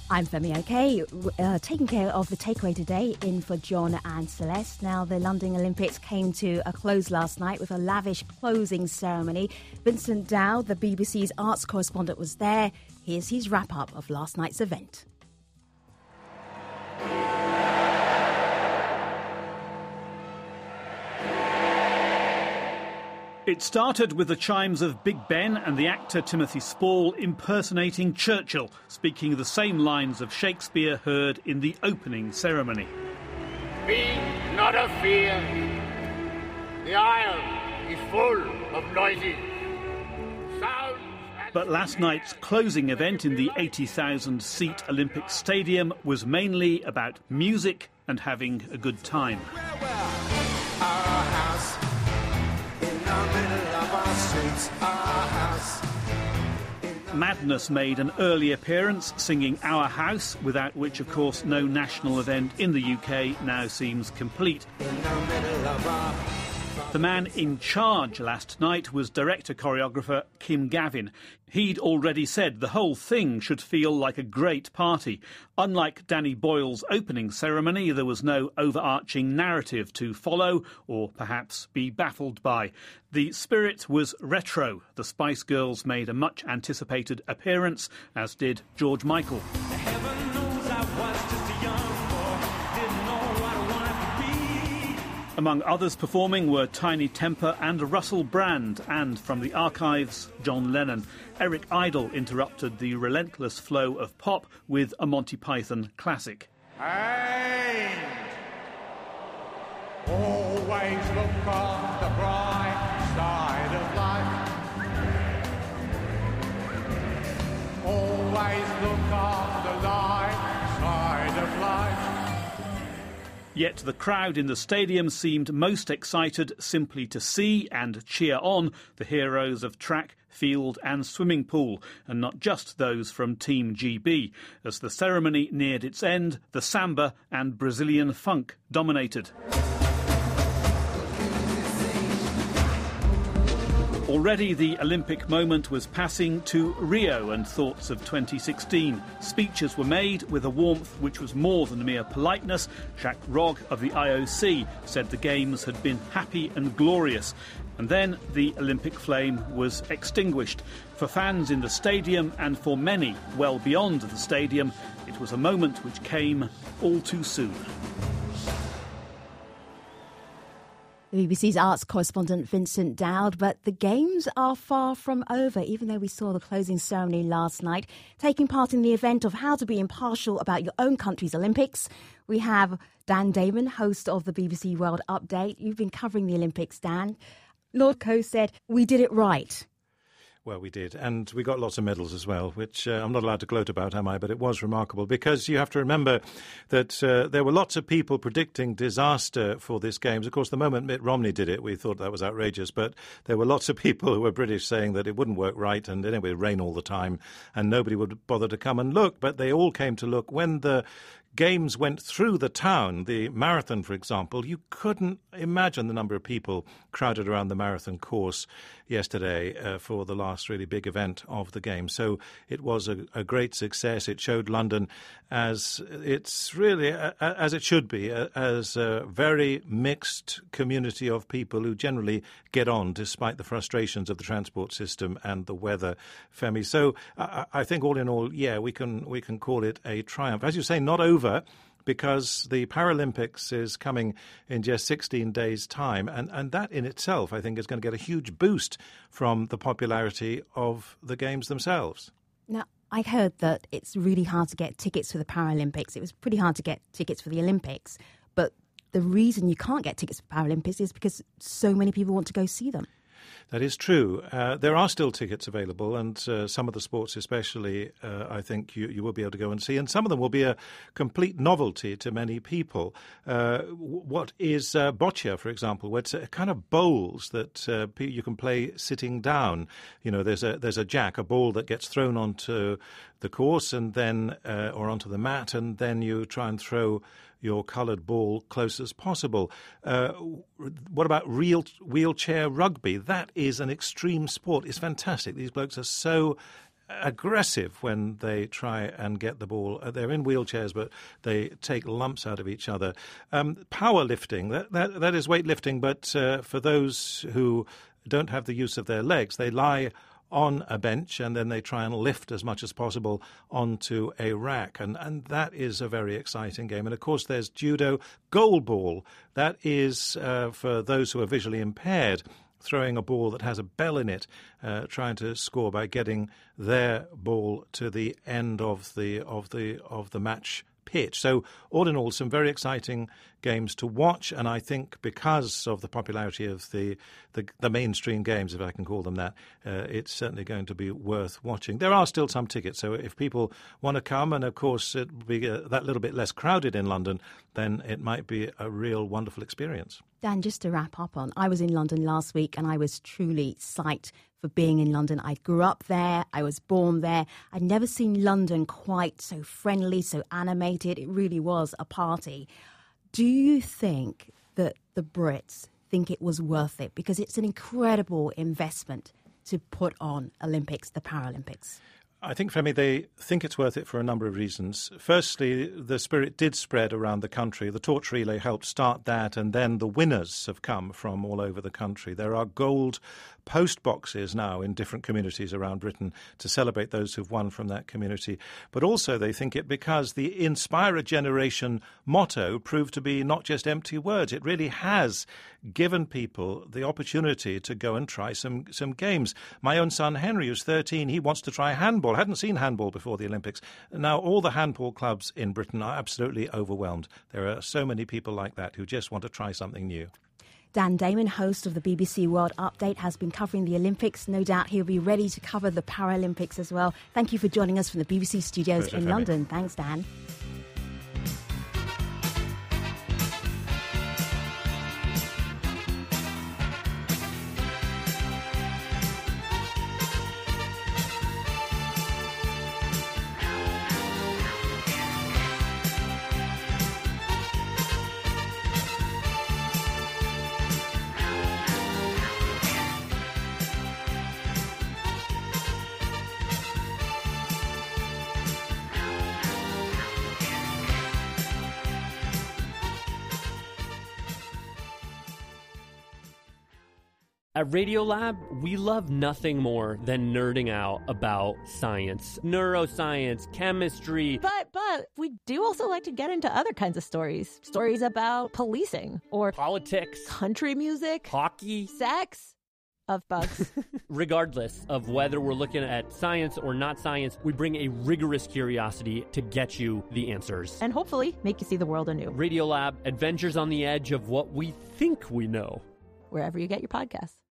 I'm Femi Oke, taking care of the takeaway today in for John and Celeste. Now, the London Olympics came to a close last night with a lavish closing ceremony. Vincent Dowd, the BBC's arts correspondent, was there. Here's his wrap-up of last night's event. It started with the chimes of Big Ben and the actor Timothy Spall impersonating Churchill, speaking the same lines of Shakespeare heard in the opening ceremony. Be not afeard. The isle is full of noisy sounds. But last night's closing event in the 80,000-seat Olympic Stadium was mainly about music and having a good time. Madness made an early appearance singing Our House, without which, of course, no national event in the UK now seems complete. The man in charge last night was director-choreographer Kim Gavin. He'd already said the whole thing should feel like a great party. Unlike Danny Boyle's opening ceremony, there was no overarching narrative to follow or perhaps be baffled by. The spirit was retro. The Spice Girls made a much-anticipated appearance, as did George Michael. Heaven knows I was just a young boy, didn't know what I wanted to be. Among others performing were Tiny Temper and Russell Brand, and from the archives, John Lennon. Eric Idle interrupted the relentless flow of pop with a Monty Python classic. And always look on the bright side of life. Always look on the light side of life. Yet the crowd in the stadium seemed most excited simply to see and cheer on the heroes of track, field and swimming pool, and not just those from Team GB. As the ceremony neared its end, the samba and Brazilian funk dominated. Already the Olympic moment was passing to Rio and thoughts of 2016. Speeches were made with a warmth which was more than mere politeness. Jacques Rogge of the IOC said the Games had been happy and glorious. And then the Olympic flame was extinguished. For fans in the stadium and for many well beyond the stadium, it was a moment which came all too soon. The BBC's arts correspondent Vincent Dowd, but the Games are far from over, even though we saw the closing ceremony last night. Taking part in the event of how to be impartial about your own country's Olympics, we have Dan Damon, host of the BBC World Update. You've been covering the Olympics, Dan. Lord Coe said, "We did it right." Well, we did, and we got lots of medals as well, which I'm not allowed to gloat about, am I? But it was remarkable, because you have to remember that there were lots of people predicting disaster for this Games. Of course, the moment Mitt Romney did it, we thought that was outrageous, but there were lots of people who were British saying that it wouldn't work right, and anyway, it would rain all the time, and nobody would bother to come and look, but they all came to look. When the Games went through the town, the marathon, for example, you couldn't imagine the number of people crowded around the marathon course yesterday for the last really big event of the Games. So it was a great success. It showed London as it's really, as it should be, as a very mixed community of people who generally get on despite the frustrations of the transport system and the weather, Femi. So I think all in all, yeah, we can call it a triumph. As you say, not over, because the Paralympics is coming in just 16 days' time. And that in itself, I think, is going to get a huge boost from the popularity of the Games themselves. Now, I heard that it's really hard to get tickets for the Paralympics. It was pretty hard to get tickets for the Olympics. But the reason you can't get tickets for Paralympics is because so many people want to go see them. That is true. There are still tickets available, and some of the sports especially, I think you will be able to go and see. And some of them will be a complete novelty to many people. What is boccia, for example, where it's a kind of bowls that you can play sitting down. You know, there's a jack, a ball that gets thrown onto the course and then or onto the mat, and then you try and throw your coloured ball close as possible. What about wheelchair rugby? That is an extreme sport. It's fantastic. These blokes are so aggressive when they try and get the ball. They're in wheelchairs, but they take lumps out of each other. Powerlifting, that is weightlifting, but for those who don't have the use of their legs, they lie on a bench and then they try and lift as much as possible onto a rack. And that is a very exciting game. And, of course, there's judo. Goalball, that is for those who are visually impaired, throwing a ball that has a bell in it, trying to score by getting their ball to the end of the match pitch. So all in all, some very exciting games to watch, and I think because of the popularity of the mainstream games, if I can call them that, it's certainly going to be worth watching. There are still some tickets, so if people want to come, and of course it will be that little bit less crowded in London, then it might be a real wonderful experience. Dan, just to wrap up on, I was in London last week and I was truly psyched for being in London. I grew up there. I was born there. I'd never seen London quite so friendly, so animated. It really was a party. Do you think that the Brits think it was worth it? Because it's an incredible investment to put on Olympics, the Paralympics. I think, Femi, they think it's worth it for a number of reasons. Firstly, the spirit did spread around the country. The torch relay helped start that, and then the winners have come from all over the country. There are gold post boxes now in different communities around Britain to celebrate those who've won from that community. But also they think it because the Inspire a Generation motto proved to be not just empty words. It really has given people the opportunity to go and try some games. My own son Henry, who's 13, he wants to try handball. Hadn't seen handball before the Olympics. Now all the handball clubs in Britain are absolutely overwhelmed. There are so many people like that who just want to try something new. Dan Damon, host of the BBC World Update, has been covering the Olympics. No doubt he'll be ready to cover the Paralympics as well. Thank you for joining us from the BBC studios in London. Thanks, Dan. At Radiolab, we love nothing more than nerding out about science, neuroscience, chemistry. But we do also like to get into other kinds of stories. Stories about policing or politics, country music, hockey, sex, of bugs. Regardless of whether we're looking at science or not science, we bring a rigorous curiosity to get you the answers. And hopefully make you see the world anew. Radiolab, adventures on the edge of what we think we know. Wherever you get your podcasts.